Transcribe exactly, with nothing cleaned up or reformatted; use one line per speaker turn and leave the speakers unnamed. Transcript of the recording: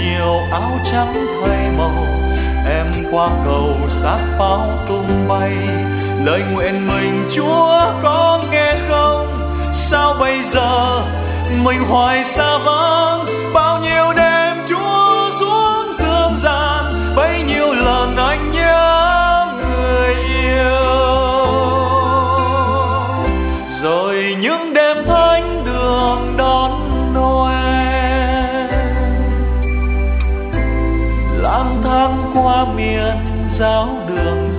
nhiều áo trắng thay màu, em qua cầu xác pháo tung bay. Lời nguyện mình Chúa có nghe không? Sao bây giờ mình hoài xa vắng? Bao nhiêu đêm Chúa xuống dương gian, bấy nhiêu lần anh nhớ người yêu. Rồi những đêm thánh đường đón Noel, lang thang qua miền giáo đường